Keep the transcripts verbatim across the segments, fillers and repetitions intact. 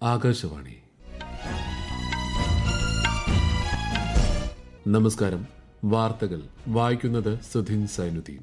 ആകാശവാണി. നമസ്കാരം. വാർത്തകൾ വായിക്കുന്നത് സുധിൻ സൈനുദ്ദീൻ.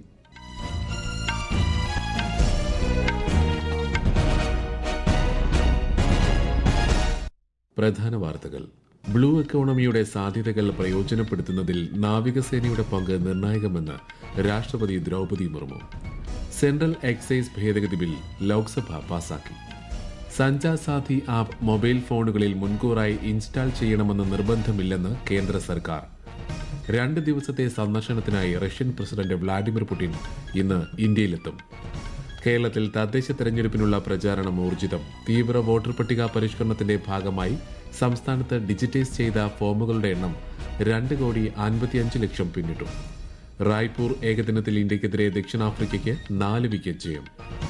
പ്രധാന വാർത്തകൾ. ബ്ലൂ എക്കോണമിയുടെ സാധ്യതകൾ പ്രയോജനപ്പെടുത്തുന്നതിൽ നാവികസേനയുടെ പങ്ക് നിർണായകമെന്ന് രാഷ്ട്രപതി ദ്രൗപദി മുർമു. സെൻട്രൽ എക്സൈസ് ഭേദഗതി ബിൽ ലോക്സഭ പാസാക്കി. സഞ്ചാർ സാഥി ആപ്പ് മൊബൈൽ ഫോണുകളിൽ മുൻകൂറായി ഇൻസ്റ്റാൾ ചെയ്യണമെന്ന് നിർബന്ധമില്ലെന്ന് കേന്ദ്ര സർക്കാർ. രണ്ട് ദിവസത്തെ സന്ദർശനത്തിനായി റഷ്യൻ പ്രസിഡന്റ് വ്ളാഡിമിർ പുടിൻ ഇന്ന് ഇന്ത്യയിലെത്തും. കേരളത്തിൽ തദ്ദേശ തെരഞ്ഞെടുപ്പിനുള്ള പ്രചാരണം ഊർജിതം. തീവ്ര വോട്ടർ പട്ടിക പരിഷ്കരണത്തിന്റെ ഭാഗമായി സംസ്ഥാനത്ത് ഡിജിറ്റൈസ് ചെയ്ത ഫോമുകളുടെ എണ്ണം രണ്ട് കോടി അൻപത്തിയഞ്ച് ലക്ഷം പിന്നിട്ടു. റായ്പൂർ ഏകദിനത്തിൽ ഇന്ത്യക്കെതിരെ ദക്ഷിണാഫ്രിക്കയ്ക്ക് നാല് വിക്കറ്റ് ജയം.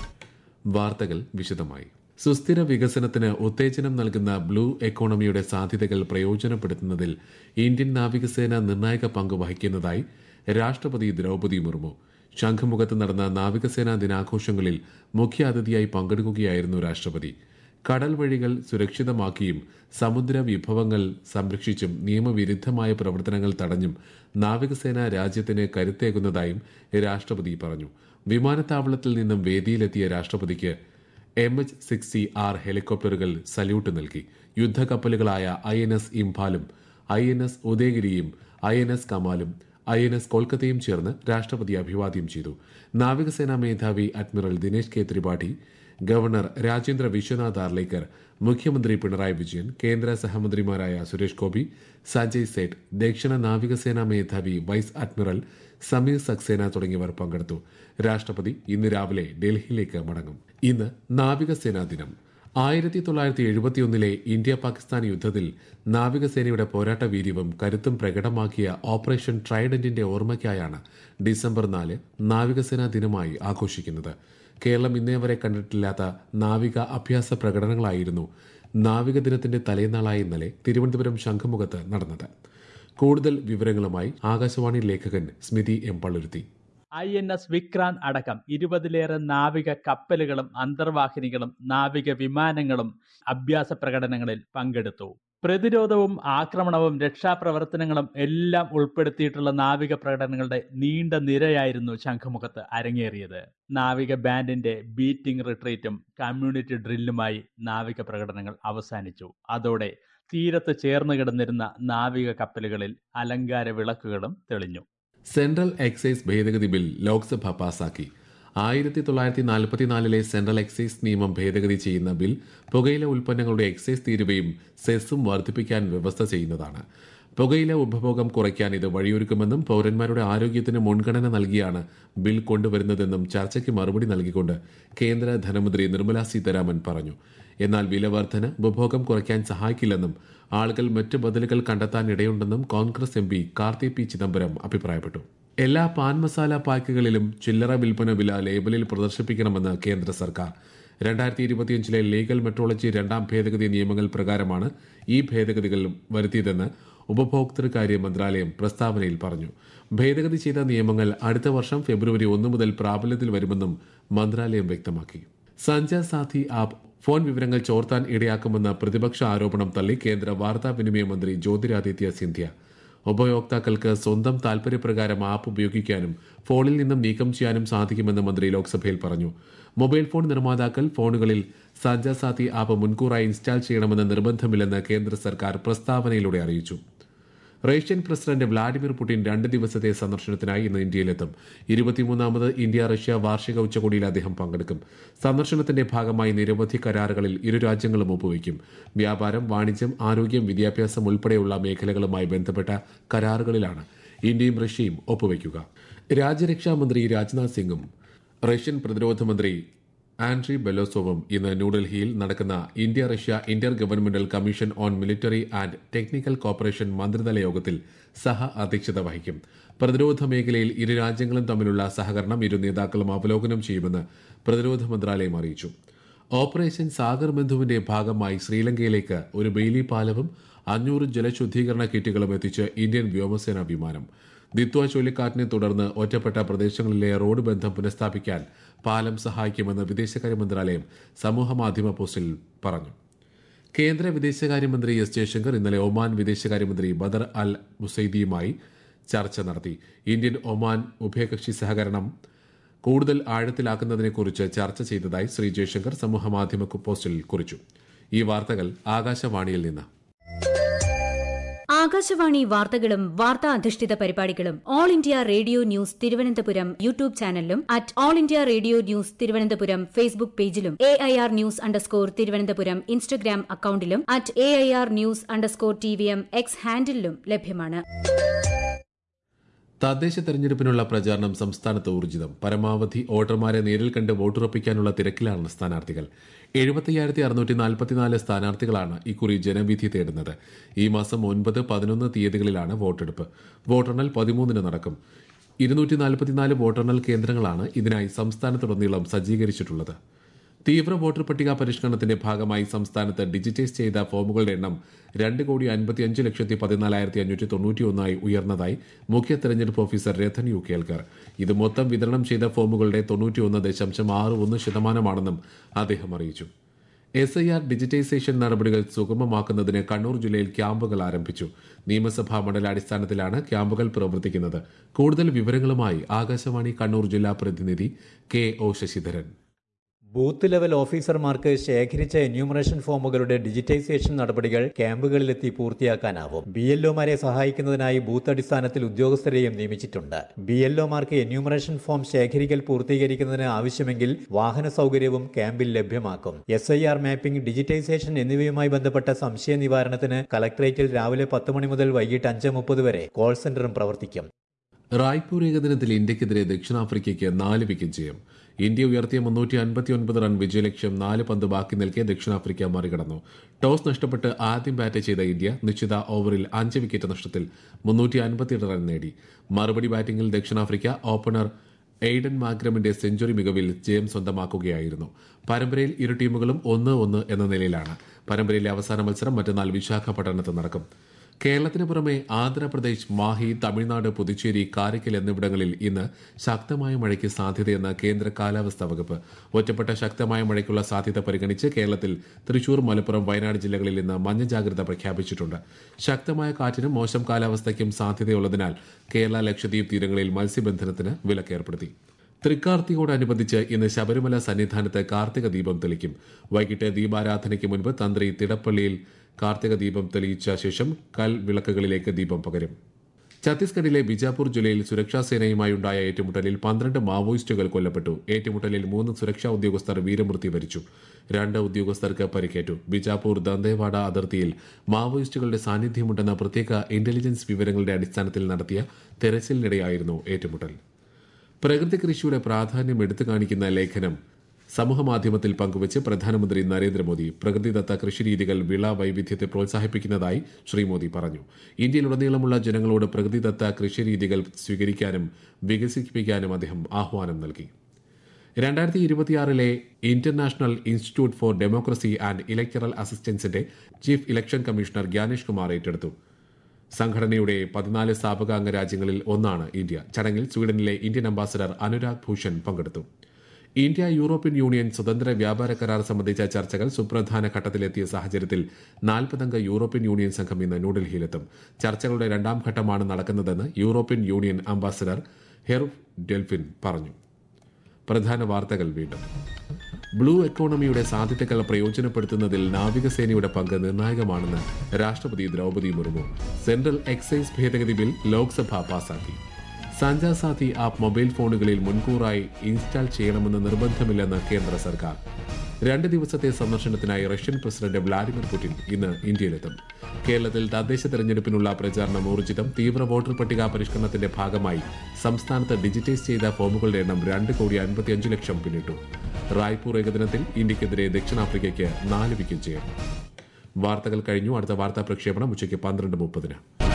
വാർത്തകൾ വിശദമായി. സുസ്ഥിര വികസനത്തിന് ഉത്തേജനം നൽകുന്ന ബ്ലൂ എക്കോണമിയുടെ സാധ്യതകൾ പ്രയോജനപ്പെടുത്തുന്നതിൽ ഇന്ത്യൻ നാവികസേന നിർണായക പങ്ക് വഹിക്കുന്നതായി രാഷ്ട്രപതി ദ്രൗപദി മുർമു. ശംഖുമുഖത്ത് നടന്ന നാവികസേനാ ദിനാഘോഷങ്ങളിൽ മുഖ്യാതിഥിയായി പങ്കെടുക്കുകയായിരുന്നു രാഷ്ട്രപതി. കടൽ വഴികൾ സുരക്ഷിതമാക്കിയും സമുദ്ര വിഭവങ്ങൾ സംരക്ഷിച്ചും നിയമവിരുദ്ധമായ പ്രവർത്തനങ്ങൾ തടഞ്ഞും നാവികസേന രാജ്യത്തിന് കരുത്തേകുന്നതായും രാഷ്ട്രപതി പറഞ്ഞു. വിമാനത്താവളത്തിൽ നിന്നും വേദിയിലെത്തിയ രാഷ്ട്രപതിക്ക് എം എച്ച് സിക്സ്റ്റി ആർ ഹെലികോപ്റ്ററുകൾ സല്യൂട്ട് നൽകി. യുദ്ധക്കപ്പലുകളായ ഐ എൻ എസ് ഇംഫാലും ഐ എൻ എസ് ഉദയഗിരിയും ഐ എൻ എസ് കമാലും ഐ എൻ എസ് കൊൽക്കത്തയും ചേർന്ന് രാഷ്ട്രപതി അഭിവാദ്യം ചെയ്തു. നാവികസേനാ മേധാവി admiral Dinesh K Tripathi, governor Rajendra Vishwanath Arlekar, മുഖ്യമന്ത്രി പിണറായി വിജയൻ, കേന്ദ്ര സഹമന്ത്രിമാരായ സുരേഷ് ഗോപി, സഞ്ജയ് സേഠ്, ദക്ഷിണ നാവികസേനാ മേധാവി വൈസ് അഡ്മിറൽ സമീർ സക്സേന തുടങ്ങിയവർ പങ്കെടുത്തു. രാഷ്ട്രപതി ഇന്ന് രാവിലെ ഡൽഹിയിലേക്ക് മടങ്ങും. ഇന്ന് നാവികസേനാ ദിനം. ആയിരത്തി തൊള്ളായിരത്തി എഴുപത്തിയൊന്നിലെ ഇന്ത്യ പാകിസ്ഥാൻ യുദ്ധത്തിൽ നാവികസേനയുടെ പോരാട്ട വീര്യവും കരുത്തും പ്രകടമാക്കിയ ഓപ്പറേഷൻ ട്രൈഡന്റിന്റെ ഓർമ്മയ്ക്കായാണ് ഡിസംബർ നാല് നാവികസേനാ ദിനമായി ആഘോഷിക്കുന്നത്. കേരളം ഇന്നേവരെ കണ്ടിട്ടില്ലാത്ത നാവിക അഭ്യാസ പ്രകടനങ്ങളായിരുന്നു നാവിക ദിനത്തിന്റെ തലേനാളായ ഇന്നലെ തിരുവനന്തപുരം ശംഖുമുഖത്ത് നടന്നത്. കൂടുതൽ വിവരങ്ങളുമായി ആകാശവാണി ലേഖകൻ Smithi M Palluruthy. I N S Vikrant അടക്കം ഇരുപതിലേറെ നാവിക കപ്പലുകളും അന്തർവാഹിനികളും നാവിക വിമാനങ്ങളും അഭ്യാസ പ്രകടനങ്ങളിൽ പങ്കെടുത്തു. പ്രതിരോധവും ആക്രമണവും രക്ഷാപ്രവർത്തനങ്ങളും എല്ലാം ഉൾപ്പെടുത്തിയിട്ടുള്ള നാവിക പ്രകടനങ്ങളുടെ നീണ്ട നിരയായിരുന്നു ശംഖുമുഖത്ത് അരങ്ങേറിയത്. നാവിക ബാൻഡിന്റെ ബീറ്റിംഗ് റിട്രീറ്റും കമ്മ്യൂണിറ്റി ഡ്രില്ലുമായി നാവിക പ്രകടനങ്ങൾ അവസാനിച്ചു. അതോടെ തീരത്ത് ചേർന്ന് കിടന്നിരുന്ന നാവിക കപ്പലുകളിൽ അലങ്കാര വിളക്കുകളും തെളിഞ്ഞു. സെൻട്രൽ എക്സൈസ് ഭേദഗതി ബിൽ ലോക്സഭ പാസാക്കി. ആയിരത്തി തൊള്ളായിരത്തി നാൽപ്പത്തിനാലിലെ സെൻട്രൽ എക്സൈസ് നിയമം ഭേദഗതി ചെയ്യുന്ന ബിൽ പുകയില ഉൽപ്പന്നങ്ങളുടെ എക്സൈസ് തീരുവയും സെസ്സും വർദ്ധിപ്പിക്കാൻ വ്യവസ്ഥ ചെയ്യുന്നതാണ്. പുകയില ഉപഭോഗം കുറയ്ക്കാൻ ഇത് വഴിയൊരുക്കുമെന്നും പൌരന്മാരുടെ ആരോഗ്യത്തിന് മുൻഗണന നൽകിയാണ് ബിൽ കൊണ്ടുവരുന്നതെന്നും ചർച്ചയ്ക്ക് മറുപടി നൽകിക്കൊണ്ട് കേന്ദ്ര ധനമന്ത്രി നിർമ്മല സീതാരാമൻ പറഞ്ഞു. എന്നാൽ വില വർധന ഉപഭോഗം കുറയ്ക്കാൻ സഹായിക്കില്ലെന്നും ആളുകൾ മറ്റ് ബദലുകൾ കണ്ടെത്താൻ ഇടയുണ്ടെന്നും Congress M P Karti P Chidambaram അഭിപ്രായപ്പെട്ടു. എല്ലാ പാൻ മസാല പാക്കുകളിലും ചില്ലറ വിൽപ്പന വില ലേബലിൽ പ്രദർശിപ്പിക്കണമെന്ന് കേന്ദ്ര സർക്കാർ. രണ്ടായിരത്തി ഇരുപത്തിയഞ്ചിലെ ലീഗൽ മെട്രോളജി രണ്ടാം ഭേദഗതി നിയമങ്ങൾ പ്രകാരമാണ് ഈ ഭേദഗതികൾ വരുത്തിയതെന്ന് ഉപഭോക്തൃകാര്യ മന്ത്രാലയം പ്രസ്താവനയിൽ പറഞ്ഞു. ഭേദഗതി ചെയ്ത നിയമങ്ങൾ അടുത്ത വർഷം ഫെബ്രുവരി ഒന്ന് മുതൽ പ്രാബല്യത്തിൽ വരുമെന്നും മന്ത്രാലയം വ്യക്തമാക്കി. സഞ്ചാർ സാഥി ആപ്പ് ഫോൺ വിവരങ്ങൾ ചോർത്താൻ ഇടയാക്കുമെന്ന പ്രതിപക്ഷ ആരോപണം തള്ളി കേന്ദ്ര വാർത്താവിനിമയ മന്ത്രി ജ്യോതിരാദിത്യ സിന്ധ്യ. ഉപയോക്താക്കൾക്ക് സ്വന്തം താൽപര്യപ്രകാരം ആപ്പ് ഉപയോഗിക്കാനും ഫോണിൽ നിന്നും നീക്കം ചെയ്യാനും സാധിക്കുമെന്ന് മന്ത്രി ലോക്സഭയിൽ പറഞ്ഞു. മൊബൈൽ ഫോൺ നിർമ്മാതാക്കൾ ഫോണുകളിൽ സഞ്ചാർ സാഥി ആപ്പ് മുൻകൂറായി ഇൻസ്റ്റാൾ ചെയ്യണമെന്ന് നിർബന്ധമില്ലെന്ന് കേന്ദ്ര സർക്കാർ പ്രസ്താവനയിലൂടെ അറിയിച്ചു. റഷ്യൻ പ്രസിഡന്റ് വ്ളാഡിമിർ പുടിൻ രണ്ട് ദിവസത്തെ സന്ദർശനത്തിനായി ഇന്ന് ഇന്ത്യയിലെത്തും. ഇരുപത്തിമൂന്നാമത് ഇന്ത്യ റഷ്യ വാർഷിക ഉച്ചകോടിയിൽ അദ്ദേഹം പങ്കെടുക്കും. സന്ദർശനത്തിന്റെ ഭാഗമായി നിരവധി കരാറുകളിൽ ഇരു രാജ്യങ്ങളും ഒപ്പുവയ്ക്കും. വ്യാപാരം, വാണിജ്യം, ആരോഗ്യം, വിദ്യാഭ്യാസം ഉൾപ്പെടെയുള്ള മേഖലകളുമായി ബന്ധപ്പെട്ട കരാറുകളിലാണ് ഇന്ത്യയും റഷ്യയും ഒപ്പുവയ്ക്കുക. രാജ്യരക്ഷാ മന്ത്രി രാജ്നാഥ് സിംഗും റഷ്യൻ പ്രതിരോധ മന്ത്രി ആൻഡ്രി ബെലോസോവും ഇന്ന് ന്യൂഡൽഹിയിൽ നടക്കുന്ന India Russia inter governmental commission on military and technical cooperation മന്ത്രിതല യോഗത്തിൽ സഹ അധ്യക്ഷത വഹിക്കും. പ്രതിരോധ മേഖലയിൽ ഇരു രാജ്യങ്ങളും തമ്മിലുള്ള സഹകരണം ഇരു നേതാക്കളും അവലോകനം ചെയ്യുമെന്ന് പ്രതിരോധ മന്ത്രാലയം അറിയിച്ചു. ഓപ്പറേഷൻ സാഗർ ബന്ധുവിന്റെ ഭാഗമായി ശ്രീലങ്കയിലേക്ക് ഒരു ബെയിലി പാലവും അഞ്ഞൂറ് ജലശുദ്ധീകരണ കിറ്റുകളും എത്തിച്ച് ഇന്ത്യൻ വ്യോമസേന വിമാനം. ദിത്വ ചുഴലിക്കാറ്റിനെ തുടർന്ന് ഒറ്റപ്പെട്ട പ്രദേശങ്ങളിലെ റോഡ് ബന്ധം പുനഃസ്ഥാപിക്കാൻ പാലം സഹായിക്കുമെന്ന് വിദേശകാര്യ മന്ത്രാലയം സമൂഹമാധ്യമ പോസ്റ്റിൽ പറഞ്ഞു. കേന്ദ്ര വിദേശകാര്യമന്ത്രി എസ് ജയശങ്കർ ഇന്നലെ ഒമാൻ വിദേശകാര്യമന്ത്രി ബദർ അൽ മുസൈദിയുമായി ചർച്ച നടത്തി. ഇന്ത്യൻ ഒമാൻ ഉഭയകക്ഷി സഹകരണം കൂടുതൽ ആഴത്തിലാക്കുന്നതിനെക്കുറിച്ച് ചർച്ച ചെയ്തതായി ശ്രീ ജയശങ്കർ സമൂഹമാധ്യമ പോസ്റ്റിൽ കുറിച്ചു. ഈ വാർത്തകൾ ആകാശവാണിയിൽ നിന്ന്. ആകാശവാണി വാർത്തകളും വാർത്താ അധിഷ്ഠിത പരിപാടികളും all India radio news Thiruvananthapuram YouTube ചാനലിലും at all India radio news Thiruvananthapuram Facebook പേജിലും A I R news underscore Thiruvananthapuram Instagram അക്കൌണ്ടിലും at A I R news underscore T V M X ഹാൻഡിലും ലഭ്യമാണ്. തദ്ദേശ തെരഞ്ഞെടുപ്പിനുള്ള പ്രചാരണം സംസ്ഥാനത്ത് ഊർജിതം. പരമാവധി വോട്ടർമാരെ നേരിൽ കണ്ട് വോട്ടുറപ്പിക്കാനുള്ള തിരക്കിലാണ് സ്ഥാനാർത്ഥികൾ. എഴുപത്തിയ്യായിരത്തി അറുന്നൂറ്റി നാൽപ്പത്തിനാല് സ്ഥാനാർത്ഥികളാണ് ഇക്കുറി ജനവിധി തേടുന്നത്. ഈ മാസം ഒൻപത് പതിനൊന്ന് തീയതികളിലാണ് വോട്ടെടുപ്പ്. വോട്ടെണ്ണൽ പതിമൂന്നിന് നടക്കും. ഇരുന്നൂറ്റി നാൽപ്പത്തിനാല് വോട്ടെണ്ണൽ കേന്ദ്രങ്ങളാണ് ഇതിനായി സംസ്ഥാനത്തുടനീളം സജ്ജീകരിച്ചിട്ടുള്ളത്. തീവ്ര വോട്ടർ പട്ടിക പരിഷ്കരണത്തിന്റെ ഭാഗമായി സംസ്ഥാനത്ത് ഡിജിറ്റൈസ് ചെയ്ത ഫോമുകളുടെ എണ്ണം രണ്ട് കോടി അൻപത്തിയഞ്ച് ലക്ഷത്തി പതിനാലായിരത്തി അഞ്ഞൂറ്റി തൊണ്ണൂറ്റിയൊന്നായി ഉയർന്നതായി മുഖ്യ തെരഞ്ഞെടുപ്പ് ഓഫീസർ രഥൻ യു കേൽക്കർ. ഇത് മൊത്തം വിതരണം ചെയ്ത ഫോമുകളുടെ തൊണ്ണൂറ്റിയൊന്ന് ദശാംശം ആറ് ഒന്ന് ശതമാനമാണെന്നും അദ്ദേഹം അറിയിച്ചു. എസ് ഐ ആർ ഡിജിറ്റൈസേഷൻ നടപടികൾ സുഗമമാക്കുന്നതിന് കണ്ണൂർ ജില്ലയിൽ ക്യാമ്പുകൾ ആരംഭിച്ചു. നിയമസഭാ മണ്ഡലാടിസ്ഥാനത്തിലാണ് ക്യാമ്പുകൾ പ്രവർത്തിക്കുന്നത്. കൂടുതൽ വിവരങ്ങളുമായി ആകാശവാണി കണ്ണൂർ ജില്ലാ പ്രതിനിധി K O Sasidharan. Booth level ഓഫീസർമാർക്ക് ശേഖരിച്ച എന്യൂമറേഷൻ ഫോമുകളുടെ ഡിജിറ്റൈസേഷൻ നടപടികൾ ക്യാമ്പുകളിലെത്തി പൂർത്തിയാക്കാനാവും. ബി എൽ ഒമാരെ സഹായിക്കുന്നതിനായി ബൂത്ത് അടിസ്ഥാനത്തിൽ ഉദ്യോഗസ്ഥരെയും നിയമിച്ചിട്ടുണ്ട്. ബി എൽ ഒമാർക്ക് എന്യൂമറേഷൻ ഫോം ശേഖരിക്കൽ പൂർത്തീകരിക്കുന്നതിന് ആവശ്യമെങ്കിൽ വാഹന സൗകര്യവും ക്യാമ്പിൽ ലഭ്യമാക്കും. S I R mapping, digitisation എന്നിവയുമായി ബന്ധപ്പെട്ട സംശയ നിവാരണത്തിന് കലക്ടറേറ്റിൽ രാവിലെ പത്ത് മണി മുതൽ വൈകിട്ട് അഞ്ച് മുപ്പത് വരെ കോൾ സെന്ററും പ്രവർത്തിക്കും. റായ്പൂർ ഏകദിനത്തിൽ ഇന്ത്യക്കെതിരെ ദക്ഷിണാഫ്രിക്കയ്ക്ക് നാല് വിക്കറ്റ് ജയം. ഇന്ത്യ ഉയർത്തിയ മുന്നൂറ്റി അൻപത്തിയൊൻപത് റൺ വിജയലക്ഷ്യം നാല് പന്ത് ബാക്കി നിൽക്കെ ദക്ഷിണാഫ്രിക്ക മറികടന്നു. ടോസ് നഷ്ടപ്പെട്ട് ആദ്യം ബാറ്റ് ചെയ്ത ഇന്ത്യ നിശ്ചിത ഓവറിൽ അഞ്ച് വിക്കറ്റ് നഷ്ടത്തിൽ മുന്നൂറ്റി അൻപത്തിയെട്ട് റൺ നേടി. മറുപടി ബാറ്റിംഗിൽ ദക്ഷിണാഫ്രിക്ക ഓപ്പണർ എയ്ഡൻ മാഗ്രമിന്റെ സെഞ്ചുറി മികവിൽ ജയം സ്വന്തമാക്കുകയായിരുന്നു. പരമ്പരയിൽ ഇരു ടീമുകളും ഒന്ന് ഒന്ന് എന്ന നിലയിലാണ്. പരമ്പരയിലെ അവസാന മത്സരം മറ്റന്നാൾ വിശാഖപട്ടണത്ത് നടക്കും. കേരളത്തിന് പുറമെ ആന്ധ്രാപ്രദേശ്, മാഹി, തമിഴ്നാട്, പുതുച്ചേരി, കാരയ്ക്കൽ എന്നിവിടങ്ങളിൽ ഇന്ന് ശക്തമായ മഴയ്ക്ക് സാധ്യതയെന്ന് കേന്ദ്ര കാലാവസ്ഥാ വകുപ്പ്. ഒറ്റപ്പെട്ട ശക്തമായ മഴയ്ക്കുള്ള സാധ്യത പരിഗണിച്ച് കേരളത്തിൽ തൃശൂർ, മലപ്പുറം, വയനാട് ജില്ലകളിൽ ഇന്ന് മഞ്ഞ ജാഗ്രത പ്രഖ്യാപിച്ചിട്ടുണ്ട്. ശക്തമായ കാറ്റിനും മോശം കാലാവസ്ഥയ്ക്കും സാധ്യതയുള്ളതിനാൽ കേരള, ലക്ഷദ്വീപ് തീരങ്ങളിൽ മത്സ്യബന്ധനത്തിന് വിലക്കേർപ്പെടുത്തി. തൃക്കാർത്തികയോടനുബന്ധിച്ച് ഇന്ന് ശബരിമല സന്നിധാനത്ത് കാർത്തിക ദീപം തെളിക്കും. വൈകിട്ട് ദീപാരാധനയ്ക്ക് മുൻപ് തന്ത്രി തിടപ്പള്ളിയിൽ കാർത്തിക ദീപം തെളിയിച്ച ശേഷം കൽ വിളക്കുകളിലേക്ക് ദീപം പകരും. ഛത്തീസ്ഗഡിലെ ബിജാപൂർ ജില്ലയിൽ സുരക്ഷാ സേനയുമായുണ്ടായ ഏറ്റുമുട്ടലിൽ പന്ത്രണ്ട് മാവോയിസ്റ്റുകൾ കൊല്ലപ്പെട്ടു. ഏറ്റുമുട്ടലിൽ മൂന്ന് സുരക്ഷാ ഉദ്യോഗസ്ഥർ വീരമൃത്യു വരിച്ചു. രണ്ട് ഉദ്യോഗസ്ഥർക്ക് പരിക്കേറ്റു. ബിജാപൂർ ദന്തേവാഡ അതിർത്തിയിൽ മാവോയിസ്റ്റുകളുടെ സാന്നിധ്യമുണ്ടെന്ന പ്രത്യേക ഇന്റലിജൻസ് വിവരങ്ങളുടെ അടിസ്ഥാനത്തിൽ നടത്തിയ തെരച്ചിലിനിടെയായിരുന്നു ഏറ്റുമുട്ടൽ. പ്രകൃതി കൃഷിയുടെ പ്രാധാന്യം എടുത്തു കാണിക്കുന്ന ലേഖനം സമൂഹമാധ്യമത്തിൽ പങ്കുവച്ച് പ്രധാനമന്ത്രി നരേന്ദ്രമോദി. പ്രകൃതിദത്ത കൃഷിരീതികൾ വിള വൈവിധ്യത്തെ പ്രോത്സാഹിപ്പിക്കുന്നതായി ശ്രീ മോദി പറഞ്ഞു. ഇന്ത്യയിലുടനീളമുള്ള ജനങ്ങളോട് പ്രകൃതിദത്ത കൃഷിരീതികൾ സ്വീകരിക്കാനും വികസിപ്പിക്കാനും അദ്ദേഹം ആഹ്വാനം നൽകി. രണ്ടായിരത്തി ഇരുപത്തിയാറിലെ international institute for democracy and electoral അസിസ്റ്റൻസിന്റെ chief election commissioner Gyanesh Kumar ഏറ്റെടുത്തു. സംഘടനയുടെ പതിനാല് സ്ഥാപകാംഗ രാജ്യങ്ങളിൽ ഒന്നാണ് ഇന്ത്യ. ചടങ്ങിൽ സ്വീഡനിലെ ഇന്ത്യൻ അംബാസഡർ അനുരാഗ് ഭൂഷൺ പങ്കെടുത്തു. ഇന്ത്യ യൂറോപ്യൻ യൂണിയൻ സ്വതന്ത്ര വ്യാപാര കരാർ സംബന്ധിച്ച ചർച്ചകൾ സുപ്രധാന ഘട്ടത്തിലെത്തിയ സാഹചര്യത്തിൽ നാൽപ്പതംഗ യൂറോപ്യൻ യൂണിയൻ സംഘം ഇന്ന് ന്യൂഡൽഹിയിലെത്തും. ചർച്ചകളുടെ രണ്ടാം ഘട്ടമാണ് നടക്കുന്നതെന്ന് European union ambassador Herve Delphin പറഞ്ഞു. പ്രധാന വാർത്തകൾ വീണ്ടും. ബ്ലൂ എക്കോണമിയുടെ സാധ്യതകൾ പ്രയോജനപ്പെടുത്തുന്നതിൽ നാവികസേനയുടെ പങ്ക് നിർണായകമാണെന്ന് രാഷ്ട്രപതി ദ്രൌപദി മുർമു. സെൻട്രൽ എക്സൈസ് ഭേദഗതി ബിൽ ലോക്സഭ പാസാക്കി. സഞ്ചാർ സാഥി ആപ്പ് മൊബൈൽ ഫോണുകളിൽ മുൻകൂറായി ഇൻസ്റ്റാൾ ചെയ്യണമെന്ന് നിർബന്ധമില്ലെന്ന് കേന്ദ്ര സർക്കാർ. രണ്ട് ദിവസത്തെ സന്ദർശനത്തിനായി റഷ്യൻ പ്രസിഡന്റ് വ്ളാഡിമിർ പുടിൻ ഇന്ന് ഇന്ത്യയിലെത്തും. കേരളത്തിൽ തദ്ദേശ തെരഞ്ഞെടുപ്പിനുള്ള പ്രചാരണം ഊർജിതം. തീവ്ര വോട്ടർ പട്ടിക പരിഷ്കരണത്തിന്റെ ഭാഗമായി സംസ്ഥാനത്ത് ഡിജിറ്റൈസ് ചെയ്ത ഫോമുകളുടെ എണ്ണം രണ്ട് കോടി അൻപത്തിയഞ്ച് ലക്ഷം പിന്നിട്ടു. റായ്പൂർ ഏകദിനത്തിൽ ഇന്ത്യക്കെതിരെ ദക്ഷിണാഫ്രിക്കയ്ക്ക് നാല് വിക്കറ്റ് ജയം. വാർത്തകൾ കഴിഞ്ഞു. അടുത്ത വാർത്താ പ്രക്ഷേപണം ഉച്ചയ്ക്ക് പന്ത്രണ്ട് മുപ്പതിന്.